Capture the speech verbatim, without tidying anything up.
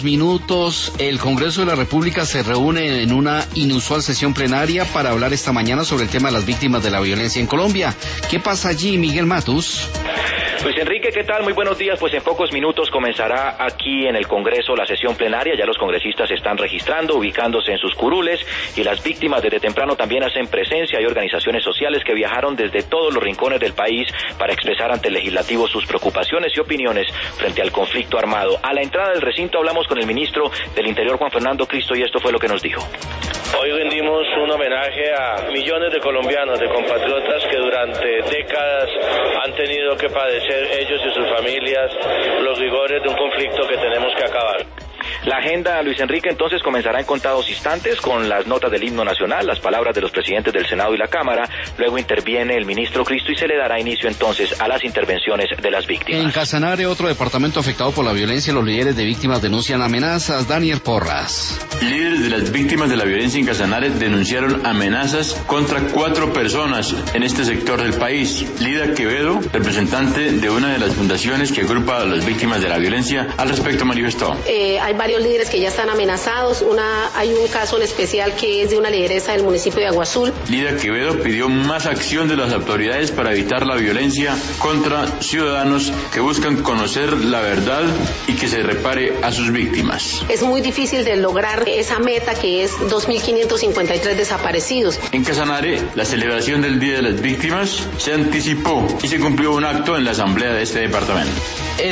minutos. El Congreso de la República se reúne en una inusual sesión plenaria para hablar esta mañana sobre el tema de las víctimas de la violencia en Colombia. ¿Qué pasa allí, Miguel Matus? Luis Enrique, ¿qué tal? Muy buenos días. Pues en pocos minutos comenzará aquí en el Congreso la sesión plenaria. Ya los congresistas se están registrando, ubicándose en sus curules, y las víctimas desde temprano también hacen presencia. Hay organizaciones sociales que viajaron desde todos los rincones del país para expresar ante el legislativo sus preocupaciones y opiniones frente al conflicto armado. A la entrada del recinto hablamos con el ministro del Interior, Juan Fernando Cristo, y esto fue lo que nos dijo. Hoy rendimos un homenaje a millones de colombianos, de compatriotas que durante décadas han tenido que padecer ellos y sus familias los rigores de un conflicto que tenemos que acabar. La agenda, Luis Enrique, entonces comenzará en contados instantes con las notas del himno nacional, las palabras de los presidentes del Senado y la Cámara. Luego interviene el ministro Cristo y se le dará inicio entonces a las intervenciones de las víctimas. En Casanare, otro departamento afectado por la violencia, los líderes de víctimas denuncian amenazas. Daniel Porras. Líderes de las víctimas de la violencia en Casanare denunciaron amenazas contra cuatro personas en este sector del país. Lida Quevedo, representante de una de las fundaciones que agrupa a las víctimas de la violencia, al respecto manifestó. Eh, hay varios líderes que ya están amenazados. Una, hay un caso en especial que es de una lideresa del municipio de Agua Azul. Lida Quevedo pidió más acción de las autoridades para evitar la violencia contra ciudadanos que buscan conocer la verdad y que se repare a sus víctimas. Es muy difícil de lograr esa meta que es dos mil quinientos cincuenta y tres desaparecidos. En Casanare, la celebración del Día de las Víctimas se anticipó y se cumplió un acto en la asamblea de este departamento.